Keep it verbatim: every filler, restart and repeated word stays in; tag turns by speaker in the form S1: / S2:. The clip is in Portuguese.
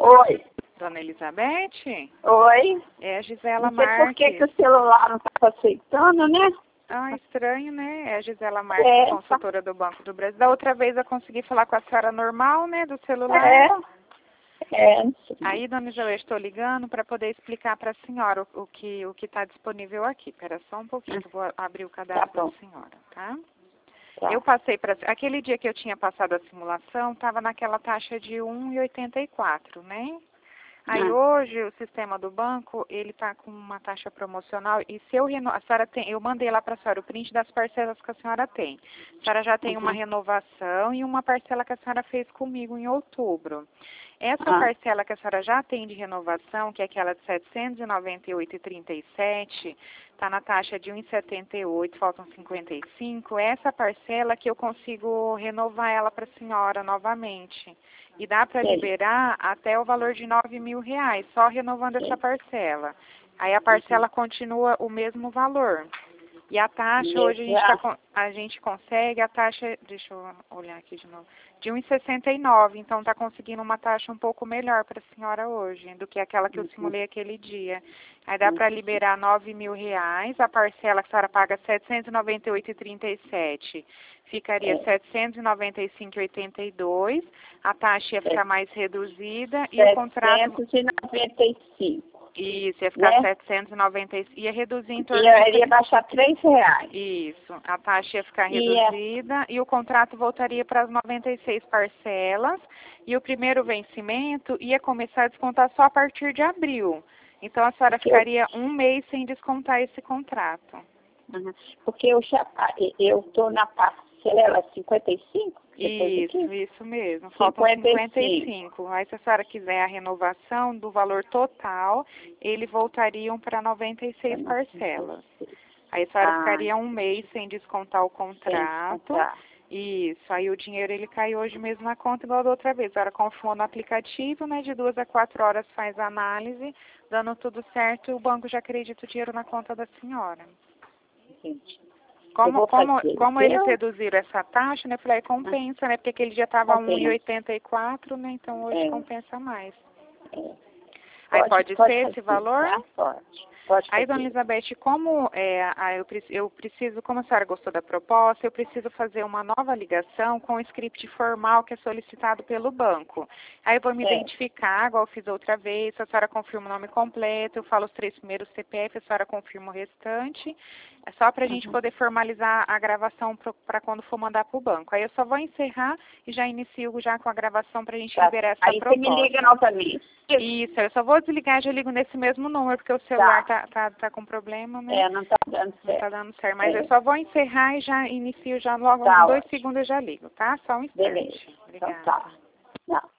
S1: Oi.
S2: Dona Elizabeth?
S1: Oi.
S2: É a Gisela
S1: Não sei
S2: Marques.
S1: por que, que o celular não está aceitando, né?
S2: Ah, estranho, né? É a Gisela Marques,
S1: É.
S2: consultora do Banco do Brasil. Da outra vez eu consegui falar com a senhora normal, né? Do celular.
S1: É. É.
S2: Aí, dona Isabel, estou ligando para poder explicar para a senhora o, o que o que está disponível aqui. Espera só um pouquinho, que eu vou abrir o cadastro
S1: Tá bom.
S2: da senhora, tá?
S1: Tá.
S2: Eu passei para... Aquele dia que eu tinha passado a simulação, estava naquela taxa de um vírgula oitenta e quatro, né? Aí
S1: Ah.
S2: hoje o sistema do banco, ele está com uma taxa promocional e se eu reno... a senhora tem, eu mandei lá para a senhora o print das parcelas que a senhora tem. A senhora já tem
S1: Uhum.
S2: uma renovação e uma parcela que a senhora fez comigo em outubro. Essa
S1: Ah.
S2: parcela que a senhora já tem de renovação, que é aquela de setecentos e noventa e oito reais e trinta e sete, está na taxa de um vírgula setenta e oito, faltam cinquenta e cinco. Essa parcela que eu consigo renovar ela para a senhora novamente. E dá para liberar até o valor de nove mil reais, só renovando essa parcela. Aí a parcela continua o mesmo valor. E a taxa, hoje a gente, tá, a gente consegue a taxa, deixa eu olhar aqui de novo, de um vírgula sessenta e nove. Então está conseguindo uma taxa um pouco melhor para a senhora hoje, do que aquela que eu simulei aquele dia. Aí dá para liberar nove mil reais, a parcela que a senhora paga setecentos e noventa e oito reais e trinta e sete. Ficaria é. setecentos e noventa e cinco reais e oitenta e dois, a taxa ia ficar mais reduzida e o contrato...
S1: setecentos e noventa e cinco.
S2: Isso, ia ficar
S1: né?
S2: setecentos e noventa e cinco, ia reduzir em torno
S1: ia,
S2: de...
S1: Ia baixar três reais.
S2: Isso, a taxa ia ficar
S1: e
S2: reduzida
S1: é...
S2: e o contrato voltaria para as noventa e seis parcelas e o primeiro vencimento ia começar a descontar só a partir de abril. Então a senhora
S1: Porque
S2: ficaria
S1: eu...
S2: um mês sem descontar esse contrato.
S1: Uhum. Porque eu já eu estou na parcela cinquenta e cinco?
S2: Isso, isso mesmo. Faltam cinquenta e cinco. Aí se a senhora quiser a renovação do valor total, eles voltariam para noventa e seis parcelas. Aí a senhora ah, ficaria um mês sem descontar o contrato. Isso, aí o dinheiro ele cai hoje mesmo na conta igual da outra vez. A senhora confirmou no aplicativo, né? De duas a quatro horas faz a análise, dando tudo certo, o banco já acredita o dinheiro na conta da senhora.
S1: Entendi.
S2: Como, como, como eles reduziram essa taxa, né? Eu falei, compensa, né? Porque aquele dia estava um vírgula oitenta e quatro, né? Então hoje é. compensa mais.
S1: É.
S2: Aí pode, pode ser
S1: fazer,
S2: esse valor?
S1: Tá? Pode. Pode
S2: Aí, dona Elizabeth, como é, eu, eu preciso, como a senhora gostou da proposta, eu preciso fazer uma nova ligação com o script formal que é solicitado pelo banco. Aí eu vou me é. identificar, igual eu fiz outra vez, a senhora confirma o nome completo, eu falo os três primeiros C P F, a senhora confirma o restante. É só para a gente uhum. poder formalizar a gravação para quando for mandar para o banco. Aí eu só vou encerrar e já inicio já com a gravação para a gente tá. liberar essa
S1: Aí
S2: proposta.
S1: Aí você me liga novamente.
S2: Isso, eu só vou desligar, já ligo nesse mesmo número, porque o celular tá, tá, tá, tá com problema, né?
S1: É, não tá dando certo.
S2: Não tá dando certo, mas
S1: é.
S2: eu só vou encerrar e já inicio já logo,
S1: tá,
S2: dois
S1: ótimo.
S2: segundos eu já ligo, tá? Só um instante.
S1: Beleza.
S2: Obrigada.
S1: Então tá. Não.